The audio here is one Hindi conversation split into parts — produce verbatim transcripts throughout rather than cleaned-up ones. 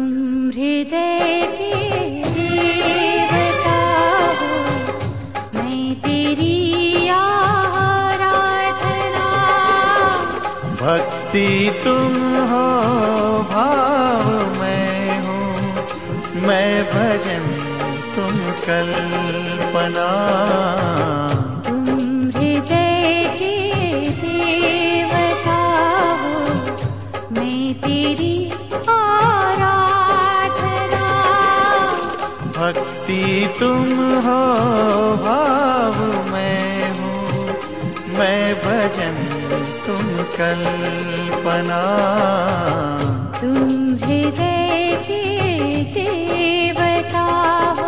तुम हृदय के देवता हो, मैं तेरी आराधना। भक्ति तुम हो, भाव मैं हूँ, मैं भजन तुम कल्पना। तुम हृदय के देवता हो, मैं तेरी आराधना। भक्ति तुम हो, भाव मैं हूँ, मैं भजन तुम कल्पना। तुम हृदय के देवता हो।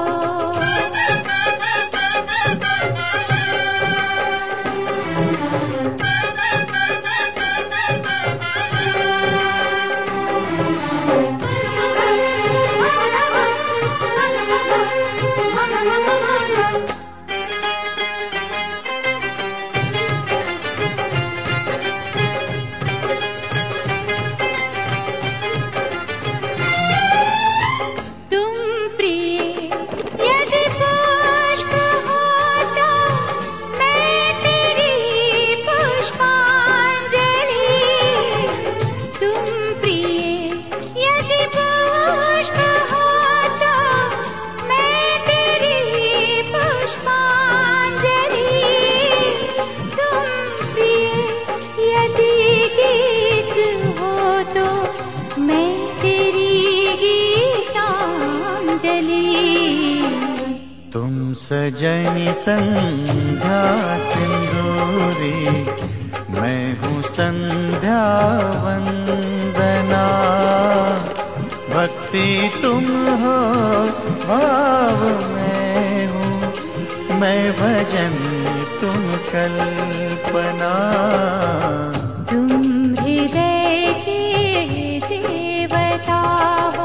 तुम सजनी संध्या सिंदूरी, मैं हूँ संध्या वंदना। भक्ति तुम हो, भाव मैं हूँ, मैं भजन तुम कल्पना। तुम हृदय के देवता हो।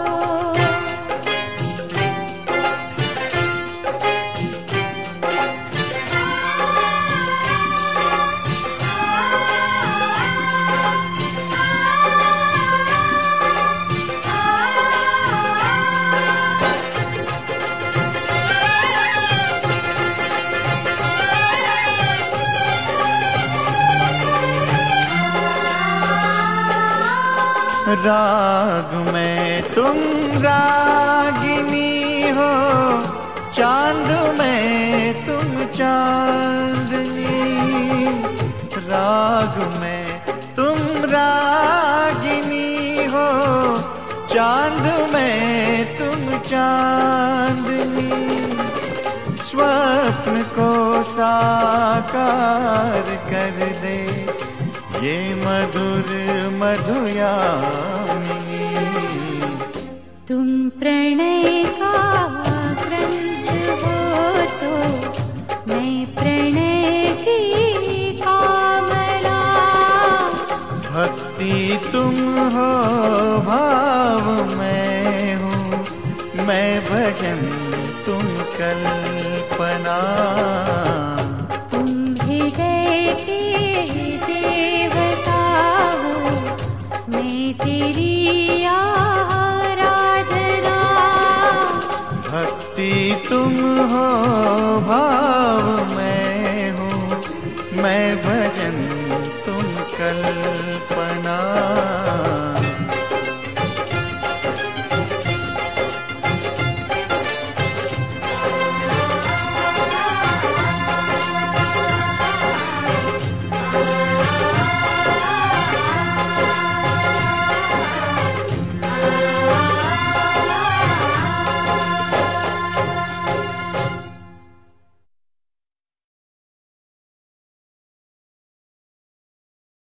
राग में तुम रागिनी हो, चांद में तुम चांदनी। राग में तुम रागिनी हो, चांद में तुम चांदनी। स्वप्न को साकार कर दे ये मधुर मधुयामिनी। तुम प्रणय का ग्रंथ हो तो मैं प्रणय की कामना। भक्ति तुम हो, भाव मैं हूँ, मैं भजन तुम कल्पना। तुम हृदय के मैं तेरी आराधना। भक्ति तुम हो, भाव